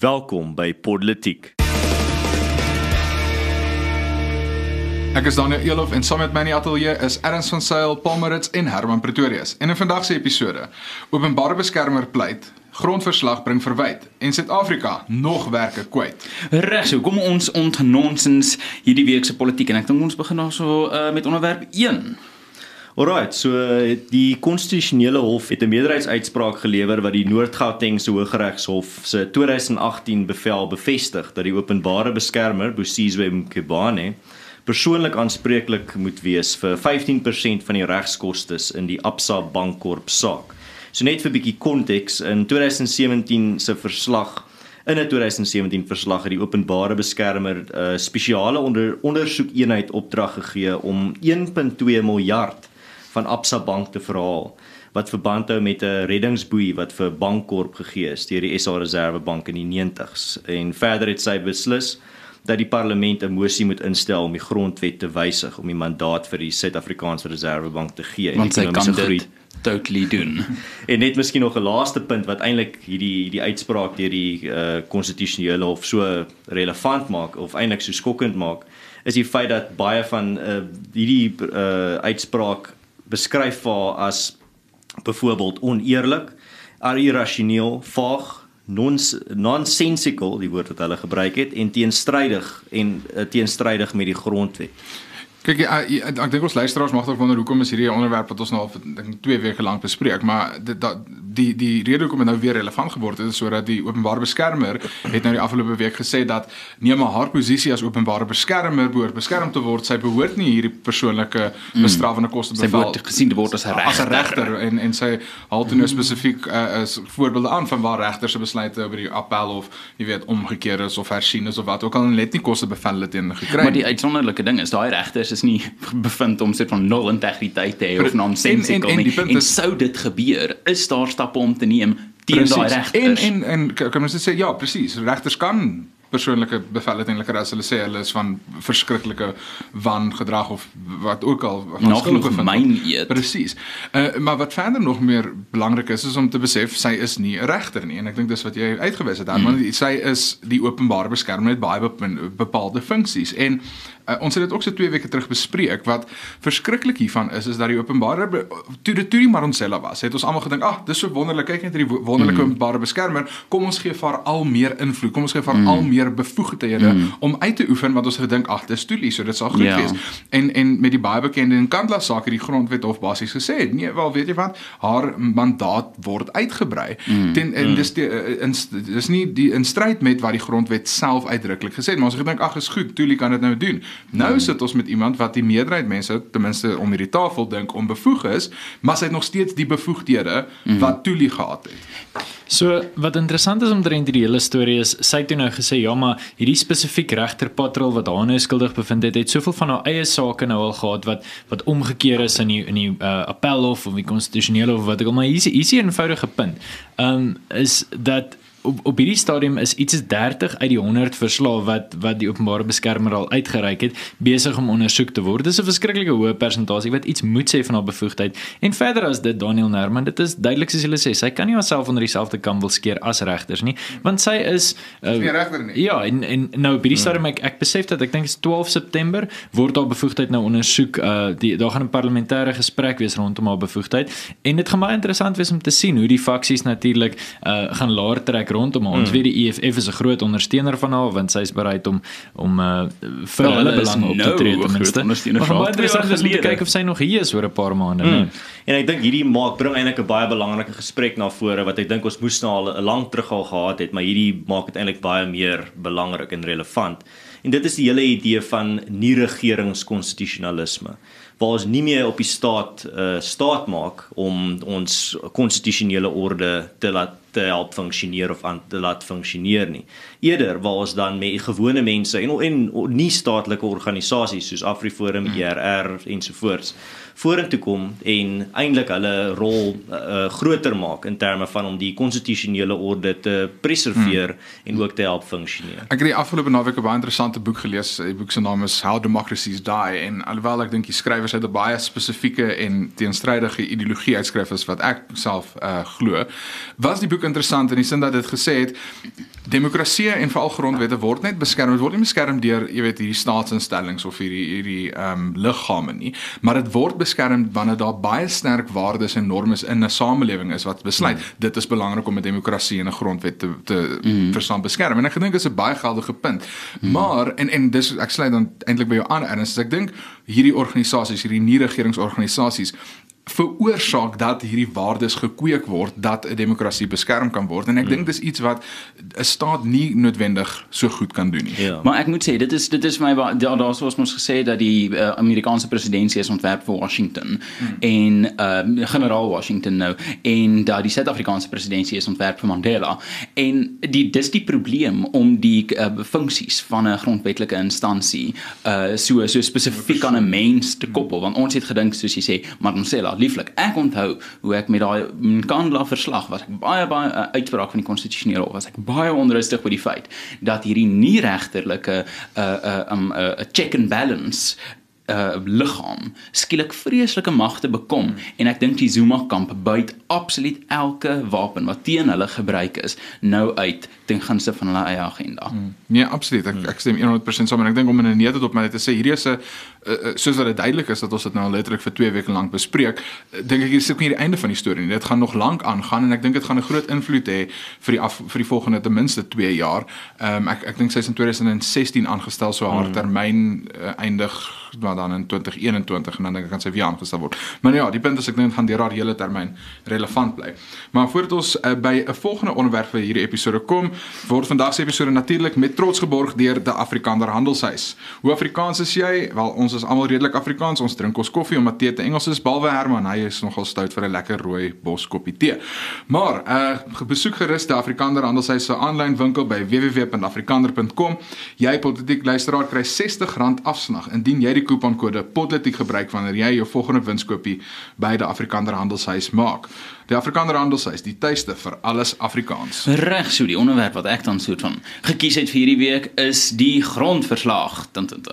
Welkom by Politiek. Ek is Daniel Elof en saam met my in die ateljee is Ernst van Sail, Paul Maritz en Herman Pretorius. En in vandag se episode, openbare beskermer pleit, grondverslag bring verwyd en Suid-Afrika nog werke kwyt. Reg so, kom ons ontnonsens hierdie week se politiek en ek dink ons begin daarso met onderwerp 1. Alright, so die konstitusionele hof het 'n meerderheidsuitspraak gelewer wat die Noord-Gautengse Hooggeregshof se 2018 bevel bevestig dat die openbare beskermer, Busisiwe Mkhwebane, persoonlik aanspreeklik moet wees vir 15% van die regskostes in die Absa Bankorp saak. So net vir 'n bietjie konteks, in 2017 se verslag, in 'n 2017 verslag het die openbare beskermer 'n spesiale ondersoekeenheid opdrag gegee om 1.2 miljard van Absa Bank te verhaal, wat verband hou met 'n reddingsboei wat vir Bankorp gegee is deur die SA Reservebank in die 90s. En verder het sy beslis dat die parlement 'n mosie moet instel om die grondwet te wysig om die mandaat vir die Suid-Afrikaanse Reservebank te gee. Want sy kan dit totally doen. En net miskien nog 'n laaste punt wat eintlik hierdie uitspraak deur die konstitusionele hof so relevant maak of eintlik so skokkend maak, is die feit dat baie van hierdie uitspraak beskryf haar as byvoorbeeld oneerlik, irrasioneel, vaag, nonsensical, die woord wat hulle gebruik het, en teenstrydig met die grondwet. Kyk, ek dink ons luisteraars mag dalk wonder hoekom is hierdie onderwerp wat ons nou al 2 weke lank bespreek, maar die rede hoekom dit nou weer relevant geword het, is sodat die openbare beskermer het nou die afgelope week gesê dat nee, maar haar posisie as openbare beskermer behoort beskerm te word. Sy behoort nie hierdie persoonlike bestraffende koste bevel. Sy behoort gesien te word as 'n regter. En sy haal toe nou spesifiek voorbeelde aan van waar regters se besluite oor die appel of jy weet omgekeer is of hersien is of wat ook al, en net nie koste bevelle teen gekry. Maar die uitsonderlike ding is daai regters is nie bevind om sit van nul integriteit te hê of nonsensical en sou dit gebeur, is daar stappe om te neem teen daai regters. En kan ons dit sê, ja, presies, regters kan persoonlike bevelle eintlik as hulle sê hulle is van verskriklike wangedrag of wat ook al nog myn eet. Presies. Maar wat verder nog meer belangrik is om te besef sy is nie 'n regter nie, en ek dink dis wat jy uitgewys het, want sy is die openbare beskermer met baie bepaalde funksies, en ons het dit ook so 2 weke terug bespreek. Wat verskriklik hiervan is dat die openbare, toe die Maronsella was, het ons almal gedink, dis so wonderlik, kyk net hierdie wonderlike openbare beskermer, kom ons gee vir al meer invloed, kom ons gee vir al meer bevoegdhede om uit te oefen, want ons gedink, dis toelie, so dit sal goed wees. En met die baie bekende Nkandla saak het die grondwet hof basies gesê, nee, wel, weet jy wat, haar mandaat word uitgebrei. En dis nie in stryd met wat die grondwet self uitdruklik gesê het, maar ons het gedink, is goed, toelie kan dit nou doen. Nou sit ons met iemand wat die meerderheid mense, ten minste om hierdie tafel dink, onbevoeg is, maar sy het nog steeds die bevoegdhede wat toelie gehad het. So, wat interessant is omtrent hierdie hele storie is, sy het toe nou gesê, ja, maar hierdie spesifiek regter Patrol wat haar nou skuldig bevind het soveel van haar eie sake nou al gehad wat omgekeer is in die appelhof of die konstitusionele of wat ek al, maar hier is 'n eenvoudige punt, is dat op hierdie stadium is iets 30 uit die 100 verslae wat die openbare beskermer al uitgereik het, besig om ondersoek te word. Dis 'n verskriklike hoë persentasie wat iets moet sê van haar bevoegdheid. En verder as dit, Daniel Nerman, dit is duidelik soos hulle sê, sy kan nie haarself onder dieselfde kam wil skeer as regters nie, want sy is nie regter nie. Ja, en nou op hierdie stadium ek besef dat ek dink is 12 September word haar bevoegdheid nou ondersoek. Daar gaan 'n parlementêre gesprek wees rondom haar bevoegdheid, en dit gaan baie interessant wees om te sien hoe die faksies natuurlik gaan laer trek rondom haar. Ons weet die EFF is 'n groot ondersteuner van haar, want sy is bereid om vir hulle belang op te tree ten minste. Maar baie interessant is om te kyk of sy nog hier is oor 'n paar maande. En ek dink hierdie bring eintlik 'n baie belangrike gesprek na vore, wat ek dink ons moes nou al 'n lang terug al gehad het, maar hierdie maak dit eintlik baie meer belangrik en relevant. En dit is die hele idee van nie-regeringskonstitusionalisme, waar ons nie meer op die staat maak om ons konstitusionele orde te help funksioneer of aan te laat funksioneer nie. Eerder waar ons dan met gewone mense en nie staatlike organisasies soos AfriForum, ERR ensovoorts vorentoe kom en eintlik hulle rol groter maak in terme van om die konstitusionele orde te preserveer en ook te help funksioneer. Ek het die afgelope naweek 'n baie interessante boek gelees. Die boek se naam is How Democracies Die, en alhoewel ek dink die skrywers uit 'n baie spesifieke en teenstrydige ideologie uitskryf is wat ek self glo, was die boek interessant in die sin dat dit gesê het Demokrasie en veral grondwette word net beskerm. Dit word nie beskerm deur, jy weet, hierdie staatsinstellings of hierdie liggame nie, maar dit word beskerm wanneer daar baie sterk waardes en normes in 'n samelewing is wat besluit. Dit is belangrik om 'n demokrasie en 'n grondwet te verstaan beskerm. En ek dink dit is 'n baie geldige punt. Maar en dis ek sluit dan eintlik by jou aan, Ernst, ek dink hierdie organisasies, hierdie nie-regeringsorganisasies veroorsaak dat hierdie waardes gekweek word, dat 'n demokrasie beskerm kan word, en ek dink dis iets wat 'n staat nie noodwendig so goed kan doen nie. Ja. Maar ek moet sê, dit is vir my, daar soos ons gesê, dat die Amerikaanse presidentsie is ontwerp vir Washington, en generaal Washington nou, en dat die Suid-Afrikaanse presidentsie is ontwerp vir Mandela, en dis die probleem om die funksies van 'n grondwetlike instansie so spesifiek aan 'n mens te koppel, want ons het gedink, soos jy sê, maar ons sê lieflik. Ek onthou hoe ek met daai Nkandla verslag was ek baie uitspraak van die konstitusionele hof, was ek baie onrustig oor die feit dat hierdie nie regterlike check and balance liggaam skielik vreeslike magte bekom, en ek dink die Zuma-kamp buit absoluut elke wapen wat teen hulle gebruik is nou uit ten gunste van hulle eie agenda. Nee, absoluut. Ek stem 100% saam, en ek dink om in 'n neutedop maar net te sê, hierdie is 'n soos wat dit duidelik is dat ons dit nou letterlik vir 2 weke lank bespreek, dink ek hier is ook nie die einde van die storie nie. Dit gaan nog lank aangaan, en ek dink dit gaan 'n groot invloed hê vir die volgende ten minste 2 jaar. Ek dink sy is in 2016 aangestel, so haar termyn eindig dan in 2021, en dan dink ek kan sy weer aangestel word. Maar ja, die punt is ek dink gaan deur haar hele termyn relevant bly. Maar voordat ons by 'n volgende onderwerp vir hierdie episode kom, word vandag se episode natuurlik met trots geborg deur die Afrikaner Handelshuis. Hoe Afrikaans is jy? Wel, ons is almal redelik Afrikaans. Ons drink ons koffie omdat tee te Engels is, behalwe Herman, hy is nogal stout vir 'n lekker rooi bos koppie tee. Maar besoek gerus die Afrikaner Handelshuis se aanlyn winkel by www.afrikaner.com. Jy politiek luisteraar kry R60 afslag indien jy die couponkode Politiek gebruik wanneer jy jou volgende winskoopie by die Afrikaner Handelshuis maak. Die Afrikaner Handelshuis, die tuiste vir alles Afrikaans. Reg, so die onderwerp wat ek dan soort van gekies het vir hierdie week is die grondverslag.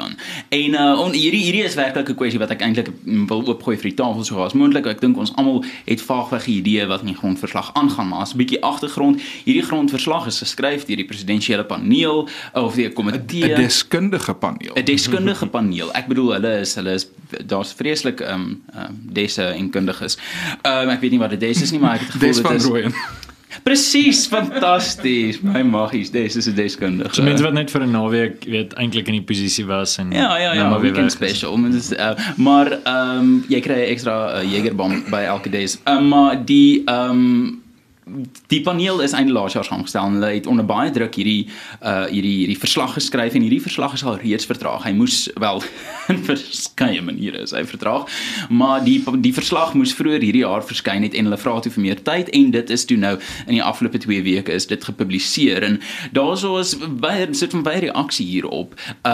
En hierdie is werklik 'n kwessie wat ek eintlik wil oopgooi vir die tafel so as moontlik. Ek dink ons almal het vaagweg 'n idee wat in die grondverslag aangaan, maar as 'n bietjie agtergrond, hierdie grondverslag is geskryf deur die presidensiële paneel of die komitee, 'n deskundige paneel. 'n deskundige paneel. Ek bedoel hulle is daar's vreeslik desse en kundiges. Ek weet nie wat dit is nie, maar ek het gevoel dit is Rooyen. Presies, fantasties. My magies, dis is 'n deskundige. So mense wat net vir 'n naweek weet eintlik in die posisie was en maar weekend special. Maar jy kry 'n ekstra Jagerbomb by elke des. Maar die paneel is einde laas jaar saamgestel en hulle het onder baie druk hierdie verslag geskryf, en hierdie verslag is al reeds vertraag. Hy moes wel in verskeie maniere is hy vertraag, maar die verslag moes vroeër hierdie jaar verskyn het en hulle vra toe vir meer tyd, en dit is toe nou in die afgelope 2 weke is dit gepubliseer, en daarso is sit van baie reaksie hierop.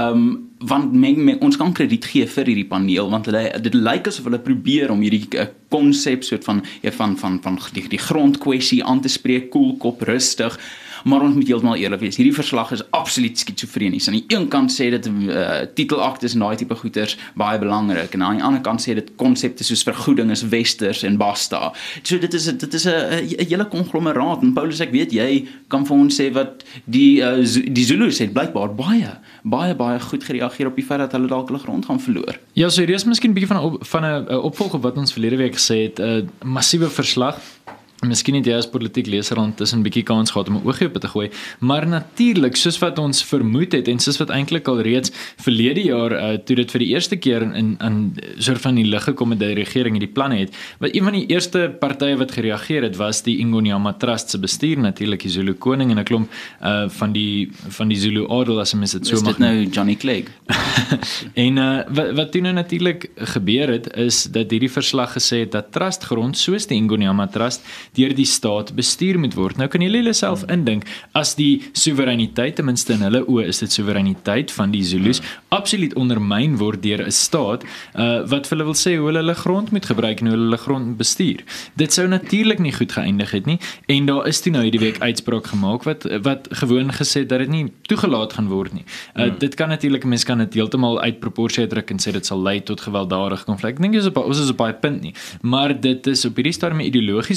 Want ons kan krediet gee vir hierdie paneel, want dit lyk asof hulle probeer om hierdie konsep soort van die grondkwessie aan te spreek, koelkop, rustig, maar ons moet heeltemal eerlik wees, hierdie verslag is absoluut skizofrenies. Aan die een kant sê dit titelaktes en daai tipe goeters baie belangrik, en aan die ander kant sê dit konsepte soos vergoeding is westers en basta. So dit is 'n hele konglomeraat, en Paulus, ek weet jy kan vir ons sê wat die Zulus het blykbaar baie goed gereageer op die feit dat hulle dalk hulle grond gaan verloor. Ja, so hier is miskien 'n bietjie van 'n opvolg op wat ons verlede week gesê het, 'n massiewe verslag. Miskien het jy as politiek leser intussen 'n bietjie kans gehad om 'n oogie op te gooi, maar natuurlik, soos wat ons vermoed het en soos wat eintlik al reeds verlede jaar toe dit vir die eerste keer in soort van die lig gekom het dat die regering hierdie planne het, wat een van die eerste partye wat gereageer het was die Ingonyama Trust se bestuur, natuurlik die Zulu koning en 'n klomp van die Zulu adel, as mens dit so mag. Is dit nou Johnny Clegg? En wat toe nou natuurlik gebeur het is dat hierdie verslag gesê het dat trustgrond soos die Ingonyama Trust deur die staat bestuur moet word. Nou kan julle self indink, as die soewereiniteit, ten minste in hulle oë is dit soewereiniteit van die Zulus, absoluut ondermyn word deur 'n staat, wat vir hulle wil sê hoe hulle grond moet gebruik en hoe hulle grond moet bestuur. Dit sou natuurlik nie goed geëindig het nie, en daar is toe nou hierdie week uitspraak gemaak wat gewoon gesê dat dit nie toegelaat gaan word nie. Dit kan natuurlik, mense kan dit heeltemal uit proporsie uitdruk en sê dit sal lei tot gewelddadige konflik. Ek dink ons is op baie punt nie, maar dit is op hierdie stadium 'n ideologiese kwessie,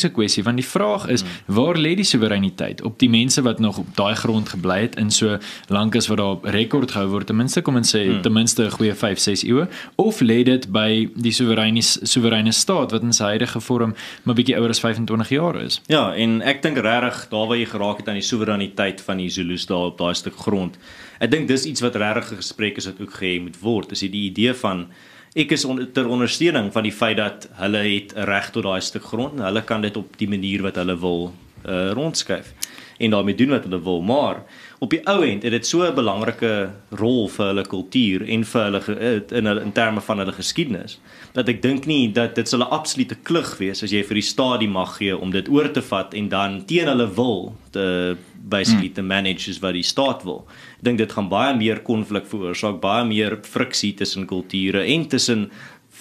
want die vraag is, waar lê die soewereiniteit op die mense wat nog op daai grond gebly het in so lank as wat daar rekord gehou word, ten minste kom ons sê, ten minste 'n goeie 5-6 eeue, of lê dit by die soewereine staat wat in sy huidige vorm maar bietjie ouer as 25 jaar is. Ja, en ek dink regtig daar waar jy geraak het aan die soewereiniteit van die Zulus daar op daai stuk grond. Ek dink dis iets wat regtig 'n gesprek is wat ook gehê moet word. Is die idee van ek is ter ondersteuning van die feit dat hulle het 'n reg tot daai stuk grond en hulle kan dit op die manier wat hulle wil rondskuif en daarmee doen wat hulle wil, maar op die ou end het dit so 'n belangrike rol vir hulle kultuur en vir hulle in terme van hulle geskiedenis, dat ek dink nie dat dit sal 'n absolute klug wees as jy vir die staat die mag gee om dit oor te vat en dan teen hulle wil basically te manage is wat die staat wil. Ek dink dit gaan baie meer konflik veroorsaak, baie meer friksie tussen kulture en tussen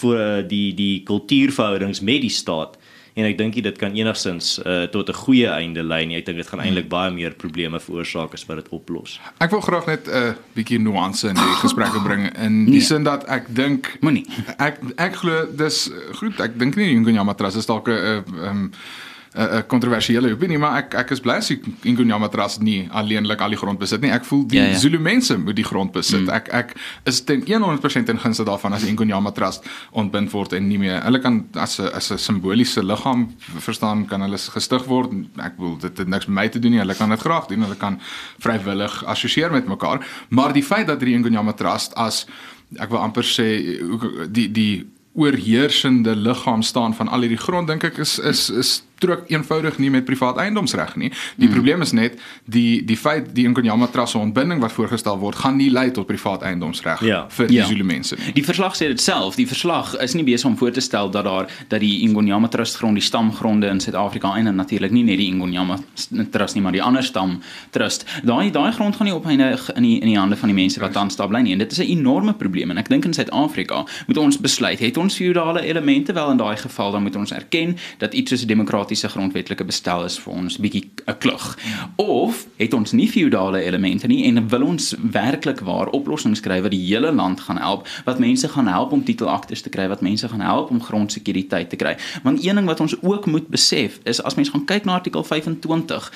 die kultuurverhoudings met die staat. En ek dink dit kan enigstens tot 'n goeie einde lei nie. Ek dink dit gaan eintlik baie meer probleme veroorsaak as wat dit oplos. Ek wil graag net 'n bietjie nuance in die gesprekke bring in die sin dat ek dink moenie. Ek glo dis goed. Ek dink nie Ingonyama-Trust is dalk 'n kontroversiële opinie, maar ek is bly as die Ingonyama-Trust nie alleenlik al die grond besit nie. Ek voel die Zulu mense moet die grond besit. Ek is ten 100% in gunste daarvan as die Ingonyama-Trust ontbind word en nie meer. Hulle kan as 'n simboliese liggaam verstaan, kan hulle gestig word. Ek wil dit het niks met my te doen nie. Hulle kan dit graag doen. Hulle kan vrywillig assosieer met mekaar. Maar die feit dat die Ingonyama-Trust as ek wil amper sê die oorheersende liggaam staan van al hierdie grond, dink ek is trok eenvoudig nie met privaat eiendomsreg nie. Die probleem is net die feit die Ingonyama-Trust se ontbinding wat voorgestel word, gaan nie lei tot privaat eiendomsreg vir die Zulu mense nie. Die verslag sê dit self. Die verslag is nie besig om voor te stel dat die Ingonyama-Trust grond, die stamgronde in Suid-Afrika en natuurlik nie net die Ingonyama-Trust nie, maar die ander stamtrust. Daai grond gaan nie opeindig in die hande van die mense wat tans daar bly nie. En dit is 'n enorme probleem en ek dink in Suid-Afrika moet ons besluit, het ons feudale elemente wel in daai geval, dan moet ons erken dat iets soos 'n demokratiese grondwetlike bestel is vir ons bietjie 'n klug. Of het ons nie feudale elemente nie en wil ons werklik waar oplossings kry wat die hele land gaan help, wat mense gaan help om titelaktes te kry, wat mense gaan help om grondsekuriteit te kry. Want een ding wat ons ook moet besef is as mens gaan kyk na artikel 25,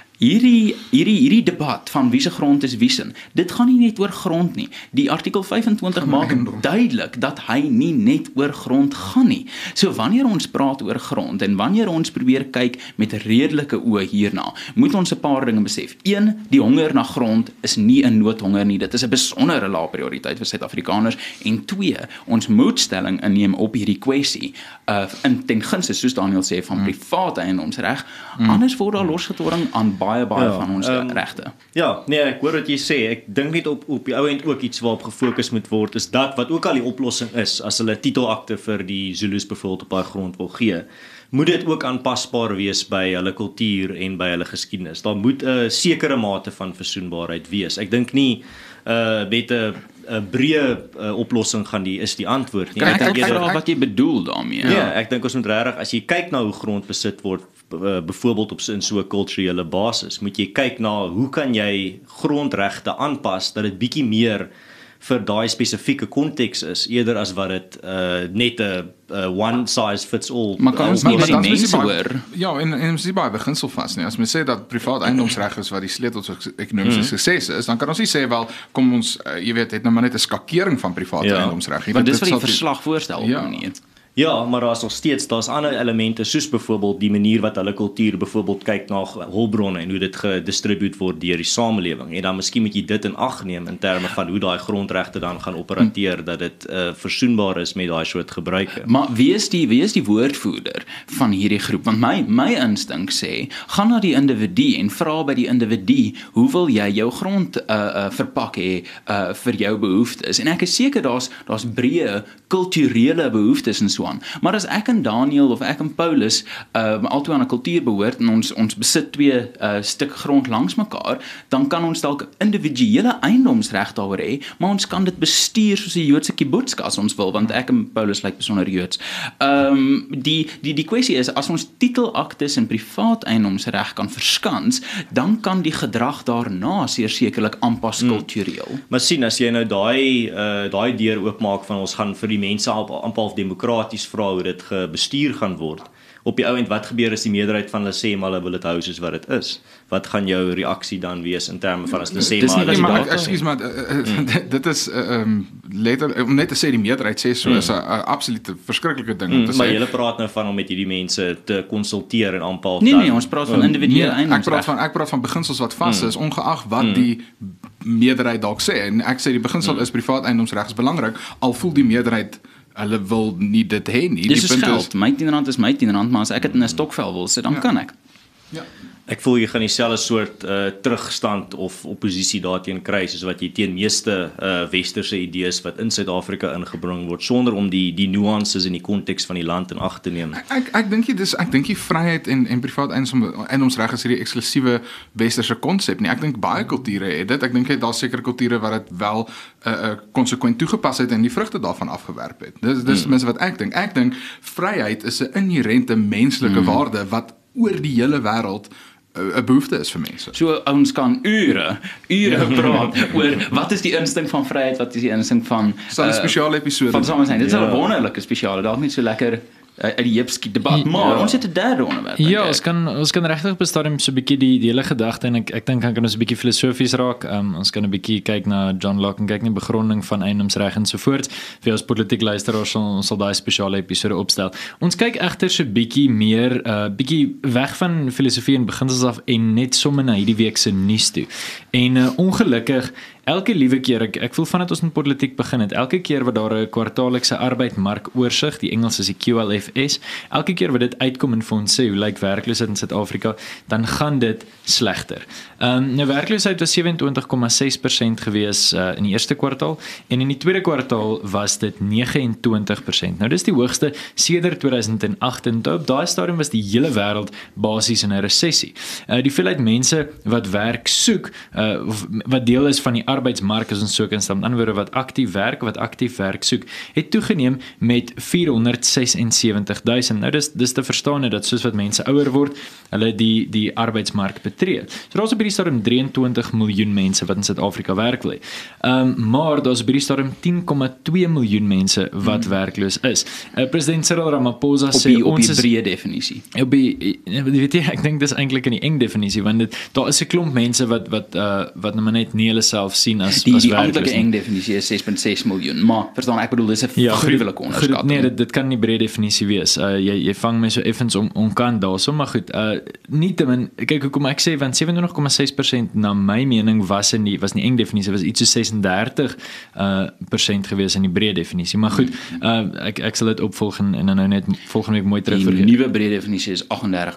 hierdie debat van wie se grond is wie se, dit gaan nie net oor grond nie. Die artikel 25 maak duidelik dat hy nie net oor grond gaan nie. So wanneer ons praat oor grond en wanneer ons probeer kyk met redelike oë hierna, moet ons 'n paar dinge besef. 1, die honger na grond is nie 'n noodhonger nie. Dit is 'n besondere lae prioriteit vir Suid-Afrikaners. En 2, ons moet stelling inneem op hierdie kwessie in ten gunste, soos Daniel sê, van private eiendomsreg. Anders word daar losgetorring aan baie van ons regte. Ja, nee, ek hoor wat jy sê. Ek dink net op die ou end ook iets waarop gefokus moet word, is dat wat ook al die oplossing is, as hulle titelakte vir die Zulus byvoorbeeld op daai grond wil gee, moet dit ook aanpasbaar wees by hulle kultuur en by hulle geskiedenis. Daar moet 'n sekere mate van versoenbaarheid wees. Ek dink nie met 'n breë oplossing is die antwoord nie. Kan ek vra wat jy bedoel daarmee? Ja, ek dink ons moet regtig, as jy kyk na hoe grond besit word, byvoorbeeld in so 'n kulturele basis, moet jy kyk na hoe kan jy grondregte aanpas dat dit bietjie meer vir daai spesifieke konteks is, eerder as wat dit net 'n one size fits all. Maar kan ons nie die mense hoor? Ja, en ons is baie beginsel vas nie. As mens sê dat privaat eiendomsreg is wat die sleutel tot ekonomiese sukses is, dan kan ons nie sê wel kom ons jy weet het nou maar net 'n skakering van privaat eiendomsreg. Want dis wat die verslag voorstel op 'n manier. Ja, maar daar's ander elemente soos byvoorbeeld die manier wat hulle kultuur byvoorbeeld kyk na hulpbronne en hoe dit gedistribueer word deur die samelewing. En dan miskien moet jy dit in ag neem in terme van hoe daai grondregte dan gaan operateer, dat dit versoenbaar is met daai soort gebruike. Maar wie is die woordvoerder van hierdie groep? Want my instink sê, gaan na die individu en vra by die individu, hoe wil jy jou grond verpak hê vir jou behoeftes? En ek is seker daar's breë kulturele behoeftes en so aan. Maar as ek en Daniel of ek en Paulus altoe aan 'n kultuur behoort en ons besit 2 stuk grond langs mekaar, dan kan ons dalk individuele eiendomsreg daaroor hê, maar ons kan dit bestuur soos 'n Joodse kibbutz as ons wil, want ek en Paulus lyk besonder Joods. Die kwessie is, as ons titelaktes en privaat eiendomsreg kan verskans, dan kan die gedrag daarna sekerlik aanpas kultureel. Maar sien, as jy nou daai deur oopmaak van ons gaan vir die mense amper demokraties vra hoe dit bestuur gaan word, op die ou end wat gebeur as die meerderheid van hulle sê maar hulle wil dit hou soos wat dit is? Wat gaan jou reaksie dan wees in terme van as hulle sê maar Nee, maar data? ekskuus maar dit is later om net te sê die meerderheid sê so is 'n absolute verskriklike ding om te Maar sê. julle praat nou van om met hierdie mense te konsulteer en aanpaal. Nee, ons praat van individuele Ek eiendomsreg. praat van beginsels wat vas is ongeag wat die meerderheid dalk sê en ek sê die beginsel is privaat eiendomsreg is belangrik al voel die meerderheid hulle wil nie dit hê nie. Dis soos geld. My R10 is my R10, maar as ek dit in 'n stokvel wil sit, dan kan ek. Ja. Ek voel jy gaan dieselfde soort terugstand of oppositie daarteen kry soos wat jy teen meeste westerse idees wat in Suid-Afrika ingebring word sonder om die nuances en die konteks van die land in ag te neem. Ek dink die vryheid en privaat eiendomsreg is hierdie eksklusiewe westerse konsep nie. Ek dink baie kulture het dit. Ek dink daar's sekere kulture wat dit wel konsekwent toegepas het en die vrugte daarvan afgewerp het. Dis ten minste wat ek dink. Ek dink vryheid is 'n inherente menslike waarde wat oor die hele wêreld 'n behoefte is vir mense. So ons kan ure praat oor wat is die instink van vryheid, wat is die instink van Sal 'n spesiale episode van samesyn. Dit is 'n Ja. wonderlike spesiale, dalk nie so lekker uit die heup debat, maar ons het 'n derde onderwerp. Ja, dink ek. ons kan regtig op 'n stadium so 'n bietjie die hele gedagte en ek dink kan ons 'n bietjie filosofies raak. Ons kan 'n bietjie kyk na John Locke en kyk na die begronding van eiendomsreg en so voort. Vir ons politiek luisteraars ons sal daai spesiale episode opstel. Ons kyk egter so 'n bietjie meer bietjie weg van filosofie en beginsels af en net sommer na hierdie week se nuus toe. En ongelukkig elke liewe keer ek voel vandat ons in politiek begin het, elke keer wat daar 'n kwartaallikse arbeidsmarkoorsig, die Engels is die QLFS, elke keer wat dit uitkom en vir ons sê hoe lyk werkloosheid in Suid-Afrika, dan gaan dit slegter. Nou werkloosheid was 27,6% gewees in die eerste kwartaal en in die tweede kwartaal was dit 29%. Nou dis die hoogste sedert 2008 en op daai stadium was die hele wêreld basies in 'n resessie. Die hoeveelheid mense wat werk soek, of wat deel is van die arbeidsmark as ons so kan stel, met ander woorde wat aktief werk soek, het toegeneem met 476,000. Nou dis te verstaan dat soos wat mense ouer word, hulle die arbeidsmark betree. So daar's op hierdie stadium 23 miljoen mense wat in Suid-Afrika werk wil hê. Maar daar's op hierdie stadium 10,2 miljoen mense wat werkloos is. President Cyril Ramaphosa sê op ons die is breë definisie. weet jy, ek dink dis eintlik in die eng definisie want daar is 'n klomp mense wat nou maar net nie hulle self sien as Die werkloos amptelike nie. eng definisie is 6,6 miljoen, maar verstaan ek bedoel dis 'n gruwelike onderskatting. Nee, dit kan nie breë definisie wees. Jy vang my so effens om kan daarso, maar goed. Nietemin, kyk hoekom ek sê want 27,6% na my mening was nie eng definisie, was iets so 36% gewees in die breë definisie. Maar goed, ek sal dit opvolg en dan nou net volgende week mooi terug Die vergeet. nuwe breë definisie is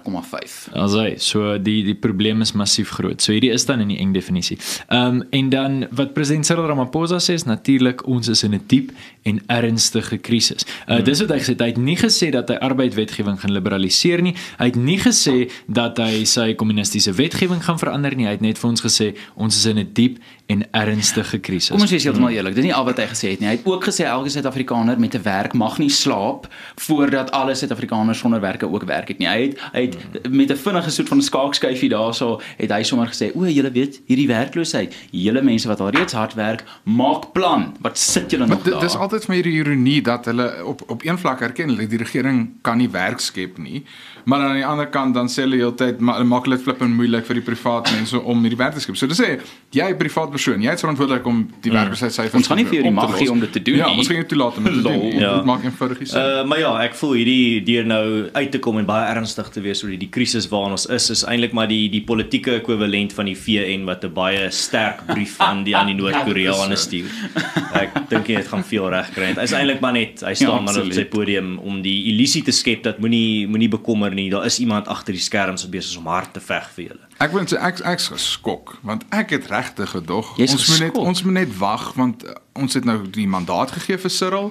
38,5. So die probleem is massief groot. So hierdie is dan in die eng definisie. En dan wat president Cyril Ramaphosa sê is natuurlik ons is in 'n diep en ernstige krisis. Dis wat hy gesê het. Hy het nie gesê dat hy arbeidswetgewing gaan liberaliseer nie. Hy het nie gesê dat hy sy kommunistiese wetgewing gaan verander nie. Hy het net vir ons gesê ons is in 'n diep en ernstige krisis. Kom ons wees heeltemal eerlik, dis nie al wat hy gesê het nie. Hy het ook gesê elke Suid-Afrikaner met 'n werk mag nie slaap voordat alle Suid-Afrikaners sonder werke ook werk het nie. Hy het met 'n vinnige soort van skaakskyfie daarso het hy sommer gesê, o, julle weet, hierdie werkloosheid, julle mense wat al reeds hard werk, maak plan. Wat sit julle nog daar? Dis altyd vir my die ironie dat hulle op een vlak erken hulle die regering kan nie werk skep nie, maar aan die ander kant dan sê hulle heeltyd maak hulle dit flippend moeilik vir die privaat mense om hierdie werk te skep. So dis sê jy privaat persoon, jy is verantwoordelik om die werkloosheidssyfers Ons gaan nie vir jou die mag gee om dit te doen ja, nie. ons gaan jou toelaat om dit te doen. Ja. Dit maak eenvoudig nie sin. Maar ja, ek voel hierdie deur nou uit te kom en baie ernstig te wees oor die krisis waarin ons is eintlik maar die politieke ekwivalent van die VN wat 'n baie sterk brief aan die Noord-Koreane stuur. Ek dink dit gaan veel reg kry. Dit is eintlik maar net hy staan maar op sy podium om die illusie te skep dat moenie bekommer nie. Daar is iemand agter die skerms wat besig is om hard te veg vir julle. Ek wil sê ek's geskok want ek het regtig gedog Jy's ons moet net wag want ons het nou die mandaat gegee vir Cyril.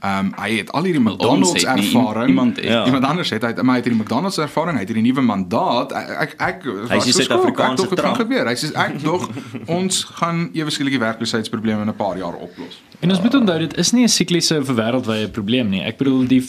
Hy het al hierdie McDonald's ervaring. Iemand anders het hy het die McDonald's ervaring, hy het hierdie nuwe mandaat. Ek was is Suid-Afrikaanse Trump gebeur. Hy sê ek dog ons gaan ewe skielik die werkloosheidsprobleme in 'n paar jaar oplos. En ons moet onthou dit is nie 'n sikliese of 'n wêreldwye probleem nie. Ek bedoel die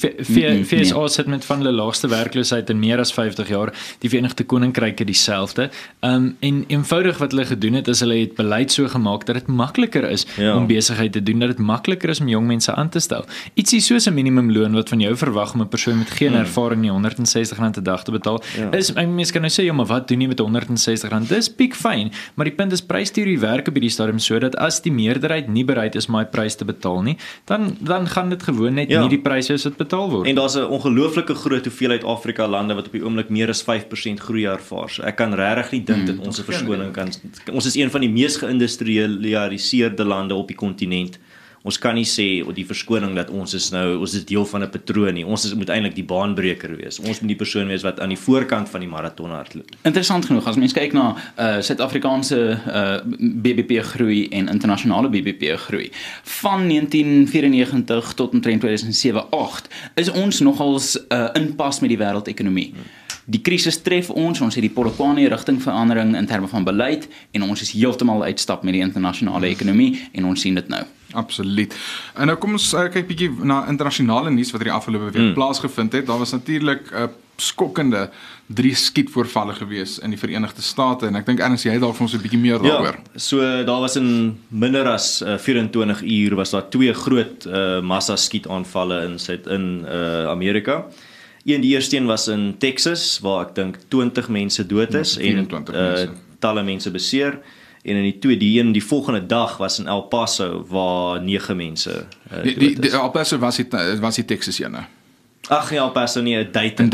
FSA sit met van hulle laagste werkloosheid in meer as 50 jaar. Die Verenigde Koninkryk het dieselfde. En eenvoudig wat hulle gedoen het is hulle het beleid so gemaak dat dit makliker is om besigheid besigheid te doen dat dit makliker is om jong mense aan te stel. Ietsie soos 'n minimumloon wat van jou verwag om 'n persoon met geen ervaring nie R160 'n dag te betaal, is mense kan nou sê ja, maar wat doen jy met R160? Dis piekfyn, maar die punt is prysteorie werk op hierdie stadium sodat as die meerderheid nie bereid is om daai prys te betaal nie, dan gaan dit gewoon net nie die pryse is wat betaal word. En daar's 'n ongelooflike groot hoeveelheid Afrika lande wat op die oomblik meer as 5% groei ervaar. So ek kan regtig nie dink dat ons 'n verskoning kan. Ons is een van die mees geïndustrialiseerde lande op die kontinent. Ons kan nie sê die verskoning dat ons is deel van 'n patroon nie. Ons moet eintlik die baanbreker wees. Ons moet die persoon wees wat aan die voorkant van die maraton hardloop. Interessant genoeg, as mens kyk na Suid-Afrikaanse BBP groei en internasionale BBP groei, van 1994 tot omtrent 2007-8 is ons nogals inpas met die wêreldekonomie. Die krisis tref ons het die Polokwane rigtingverandering in terme van beleid en ons is heeltemal uitstap met die internasionale ekonomie en ons sien dit nou. Absoluut. En nou kom ons kyk bietjie na internasionale nuus wat die afgelope week plaasgevind het. Daar was natuurlik skokkende 3 skietvoorvalle gewees in die Verenigde State en ek dink Ernst, jy het dalk vir ons 'n bietjie meer daaroor. So daar was in minder as 24 uur was daar 2 groot massa skietaanvalle in Amerika. Die eerste een was in Texas waar ek dink 20 mense dood is en talle mense beseer. En in die volgende dag was in El Paso waar 9 mense dood is. El Paso was die Texas ene. Ag nee, El Paso nie, Dayton,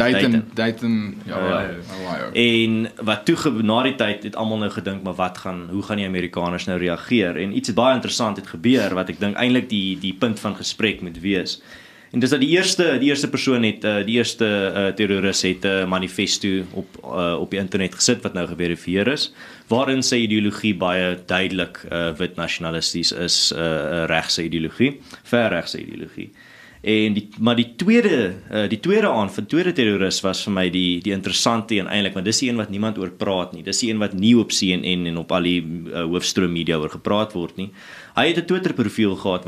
Ohio. En wat toe na die tyd het almal nou gedink, maar hoe gaan die Amerikaners nou reageer? En iets baie interessant het gebeur wat ek dink eintlik die punt van gesprek moet wees. En dis dat die eerste persoon het die eerste terroris het 'n manifesto op die internet gesit wat nou geverifieer is, waarin sy ideologie baie duidelik wit nasionalisties is, regse ideologie, verregse ideologie. Maar die tweede terroris was vir my die interessante en eintlik, want dis die een wat niemand oor praat nie. Dis die een wat nie op CNN en op al die hoofstroom media oor gepraat word nie. Hy het 'n Twitter profiel gehad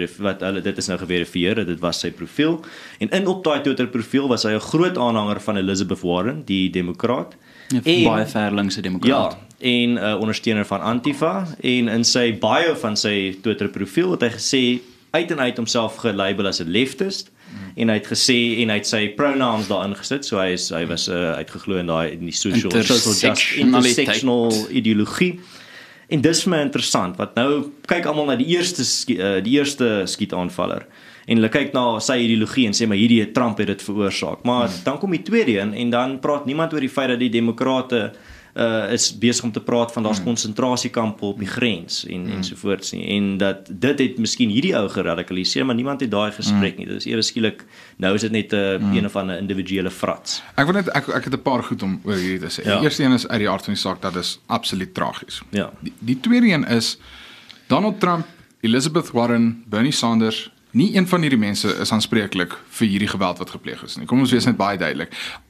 dit is nou geverifieer, dit was sy profiel. En op daai Twitter profiel was hy 'n groot aanhanger van Elizabeth Warren, die demokraat. Baie verlinkse demokraat. Ja, en ondersteuner van Antifa. En in sy bio van sy Twitter profiel het hy gesê uit en uit homself gelabel as 'n leftist en hy het gesê en hy het sy pronouns daarin gesit, so hy was uitgeglo in die social intersectional ideologie. En dis vir my interessant, wat nou kyk almal na die eerste skietaanvaller en hulle kyk na sy ideologie en sê maar hierdie Trump het dit veroorsaak, maar dan kom die tweede een en dan praat niemand oor die feit dat die demokrate is besig om te praat van daar's konsentrasiekampe op die grens en sovoorts nie, en dat dit het miskien hierdie ou geradikaliseer, maar niemand het daai gesprek nie. Dit is ewe skielik, nou is dit net een of ander individuele frats. Ek het 'n paar goed om oor hierdie te sê. Die eerste een is uit die aard van die saak, dat is absoluut tragies. Ja. Die tweede een is Donald Trump, Elizabeth Warren, Bernie Sanders. Nie een van hierdie mense is aanspreeklik vir hierdie geweld wat gepleeg is nie. Kom ons wees net baie duidelik.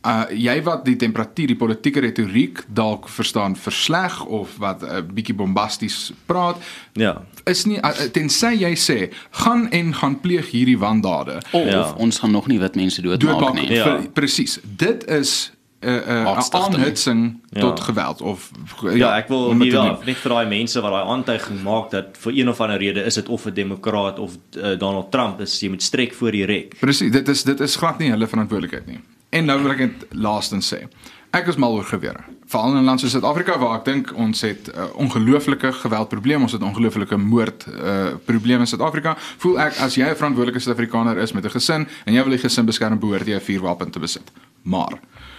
Jy wat die temperatuur, die politieke retoriek dalk verstaan versleg of wat 'n bietjie bombasties praat, is nie tensy jy sê gaan pleeg hierdie wandade of ons gaan nog nie wit mense doodmaak nie. Presies. Dit is 'n aanhitsing tot geweld of ek wil net vir daai mense wat daai aantuiging maak dat vir een of ander rede is dit of 'n demokraat of Donald Trump, is jy moet strek voor die rek. Presies, dit is glad nie hulle verantwoordelikheid nie. En nou wil ek net laastens sê, ek is mal oor gewere. Veral in 'n land soos Suid-Afrika waar ek dink ons het ongelooflike geweldprobleme, ons het ongelooflike moordprobleme in Suid-Afrika. Voel ek as jy 'n verantwoordelike Suid-Afrikaner is met 'n gesin en jy wil die gesin beskerm, behoort jy 'n vuurwapen te besit. Maar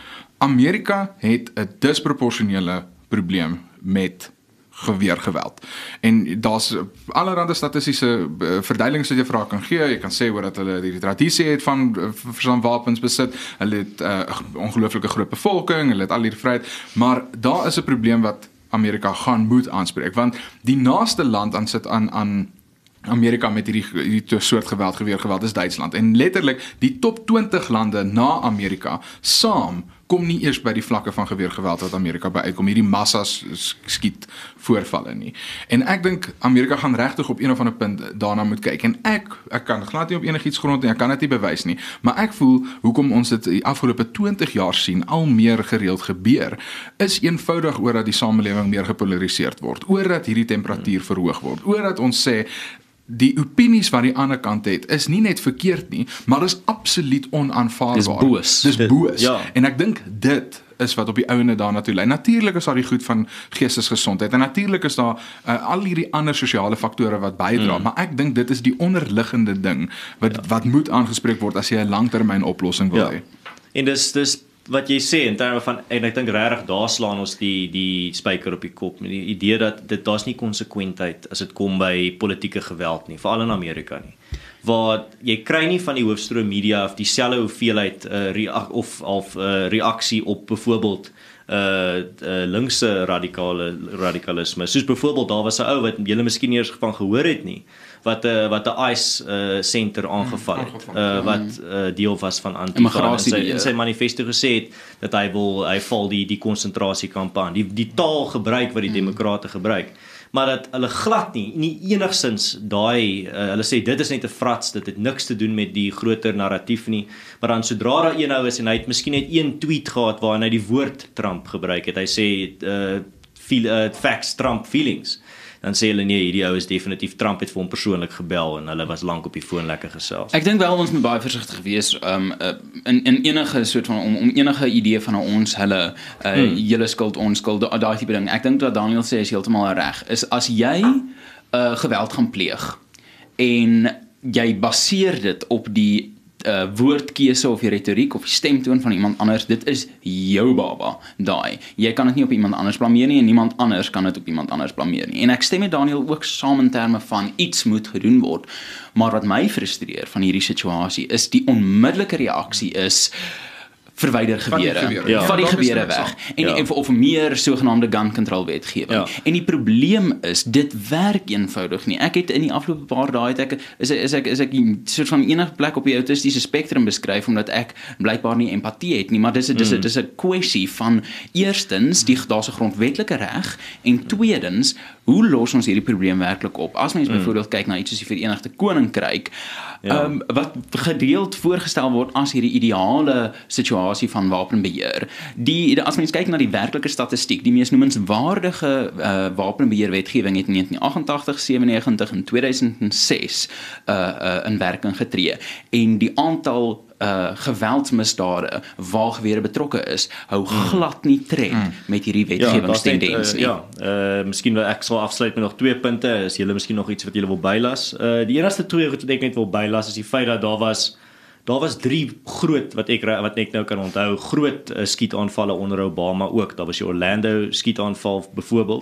Amerika het 'n disproporsionele probleem met geweergeweld. En daar's allerlei statistiese verduidelikings wat jy vir haar kan gee. Jy kan sê oor dat hulle die tradisie het van wapens besit. Hulle het ongelooflike groot bevolking, hulle het al hierdie vryheid, maar daar is 'n probleem wat Amerika gaan moet aanspreek, want die naaste land aan Amerika met hierdie soort geweergeweld is Duitsland. En letterlik die top 20 lande na Amerika saam kom nie eers by die vlakke van geweergeweld wat Amerika by uitkom, hierdie massas skiet voorvalle nie. En ek dink Amerika gaan regtig op een of ander punt daarna moet kyk. En ek kan glad nie op enigiets grond nie, ek kan dit nie bewys nie, maar ek voel hoekom ons dit die afgelope 20 jaar sien al meer gereeld gebeur, is eenvoudig oor dat die samelewing meer gepolariseerd word, oor dat hierdie temperatuur verhoog word, oor dat ons sê die opinies wat die ander kant het, is nie net verkeerd nie, maar is absoluut onaanvaarbaar. Dis boos. Ja. En ek dink dit is wat op die ouene daarna toe lei. Natuurlik is daar die goed van geestesgesondheid en natuurlik is daar al hierdie ander sosiale faktore wat bydra, maar ek dink dit is die onderliggende ding wat moet aangespreek word as jy 'n langtermyn oplossing wil hê. En dis wat jy sê in terme van, en ek dink regtig daar slaan ons die spyker op die kop met die idee dat daar's nie konsekwentheid as dit kom by politieke geweld nie, veral in Amerika nie. Waar jy kry nie van die hoofstroom media of dieselfde hoeveelheid reaksie op byvoorbeeld linkse radikalisme. Soos byvoorbeeld daar was 'n ou wat julle miskien eers van gehoor het nie, wat 'n ICE center aangeval het, wat deel was van Antifa in sy manifesto gesê het dat hy val die konsentrasiekamp aan. Die taal gebruik wat die demokrate gebruik. Maar dat hulle glad nie enigsins hulle sê dit is net 'n frats, dit het niks te doen met die groter narratief nie, maar dan sodra daar een ou is en hy het miskien net een tweet gehad waarin hy die woord Trump gebruik het, hy sê facts trump feelings, dan sê hulle nee, hierdie ou is definitief Trump het vir hom persoonlik gebel en hulle was lank op die foon lekker gesels. Ek dink wel ons moet baie versigtig wees in enige soort van om enige idee van ons hulle julle skuld ons skuld daai tipe ding. Ek dink wat Daniel sê is heeltemal reg. Is as jy geweld gaan pleeg en jy baseer dit op die woordkeuse of die retoriek of die stemtoon van iemand anders, dit is jou baba, daai. Jy kan dit nie op iemand anders blameer nie en niemand anders kan dit op iemand anders blameer nie. En ek stem met Daniel ook saam in terme van iets moet gedoen word. Maar wat my frustreer van hierdie situasie is die onmiddellike reaksie is verwyder gewere, van die gewere weg en of meer sogenaamde gun control wetgewing. En die probleem is dit werk eenvoudig nie. Ek het in die afgelope paar dae is ek soort van enige plek op die autistiese spektrum beskryf omdat ek blykbaar nie empatie het nie, maar dis 'n kwessie van eerstens daar's 'n grondwetlike reg en tweedens hoe los ons hierdie probleem werklik op? As mens byvoorbeeld kyk na iets soos die Verenigde Koninkryk, wat gedeeld voorgestel word as hierdie ideale situasie van wapenbeheer. As mens kyk na die werklike statistiek, die mees noemenswaardige wapenbeheerwetgewing het in 1988, 97 en 2006 in werking getree. En die aantal geweldsmisdade waar gewere betrokke is, hou glad nie tred met hierdie wetgewingstendens nie. Miskien ek sal afsluit met nog 2 punte, is julle miskien nog iets wat julle wil bylas. Die enigste 2 wat ek net wil bylas is die feit dat daar was 3 groot, wat ek nou kan onthou, groot skietaanvalle onder Obama ook. Daar was die Orlando skietaanval byvoorbeeld.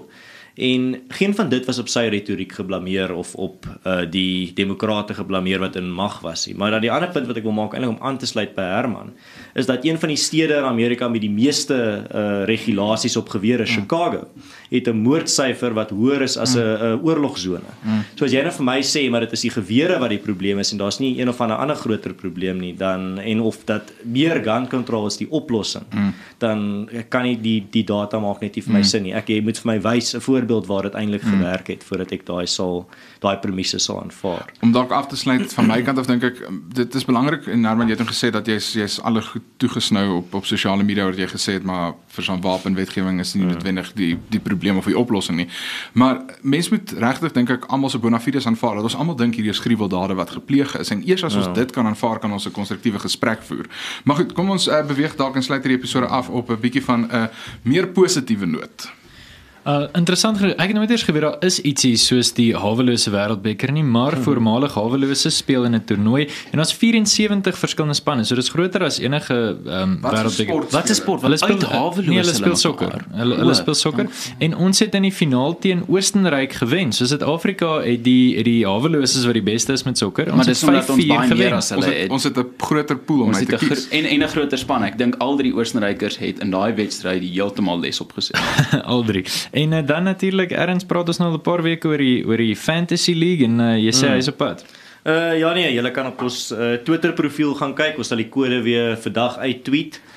En geen van dit was op sy retoriek geblameer of op die demokrate geblameer wat in mag was nie. Maar dan die ander punt wat ek wil maak, eintlik om aan te sluit by Herman, is dat een van die stede in Amerika met die meeste regulasies op gewere, Chicago, het 'n moordsyfer wat hoër is as 'n oorlogsone. So as jy nou vir my sê, maar dit is die gewere wat die probleem is en daar's nie een of ander groter probleem nie, en of dat meer gun control is die oplossing, dan kan nie die data maak net nie vir my sin nie. Jy moet vir my wys 'n voorbeeld waar dit eintlik gewerk het voordat ek daai premisse sal aanvaar. Om dalk af te sluit van my kant af dink ek dit is belangrik en Herman jy het gesê dat jy's alle goed toegesnou op sosiale media wat jy gesê het, maar vir so 'n wapenwetgewing is nie noodwendig die probleem of die oplossing nie. Maar mens moet regtig dink ek almal se bona fides aanvaar dat ons almal dink hierdie is gruweldade wat gepleeg is en eers as ons dit kan aanvaar kan ons 'n konstruktiewe gesprek voer. Maar goed, kom ons beweeg dalk en sluit hierdie episode af op 'n bietjie van 'n meer positiewe noot. Interessant, ek het nooit eers geweet daar is ietsie soos die hawelose wêreldbeker nie, maar voormalig hawelose speel in 'n toernooi en daar's 74 verskillende spanne, so dis groter as enige wêreldbeker. Wat 'n sport? Hulle speel sokker. Hulle speel sokker en ons het in die finaal teen Oostenryk gewen. So Suid-Afrika het die haweloses wat die beste is met sokker. Maar dis omdat ons baie meer as hulle het. Ons het 'n groter pool om uit te kies. En 'n groter span. Ek dink al 3 Oostenrykers het in daai wedstryd heeltemal les opgesit. Al 3. En dan natuurlik, Erns praat ons nou al 'n paar weke oor die Fantasy League en jy sê hy's op pad. Ja nee, julle kan op ons Twitter profiel gaan kyk. Ons sal die kode weer vandag uit tweet.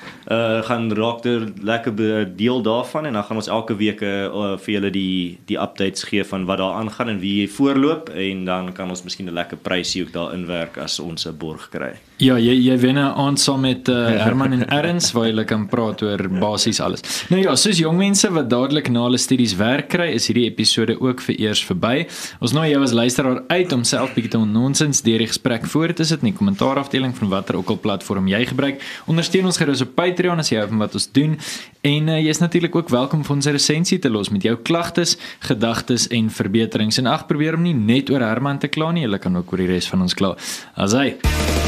gaan raak er lekker deel daarvan en dan gaan ons elke week vir julle die updates gee van wat daar aangaan en wie voorloop en dan kan ons miskien 'n lekker prysie ook daar inwerk as ons 'n borg kry. Ja, jy wen 'n aand saam met Herman en Erns waar jy kan praat oor basies alles. Nou ja, soos jong mense wat dadelik na hulle studies werk kry, is hierdie episode ook vereers verby. Ons nooi jou as luisteraar uit om self bietjie te nonsens deur die gesprek voort te sit in die kommentaarafdeling van watter ook al platform jy gebruik. Ondersteun ons gerus op Patreon as jy hou van wat ons doen en jy is natuurlik ook welkom vir ons 'n resensie te los met jou klagtes, gedagtes en verbeterings. En ag, probeer om nie net oor Herman te kla nie, jy kan ook oor die res van ons kla. Asai.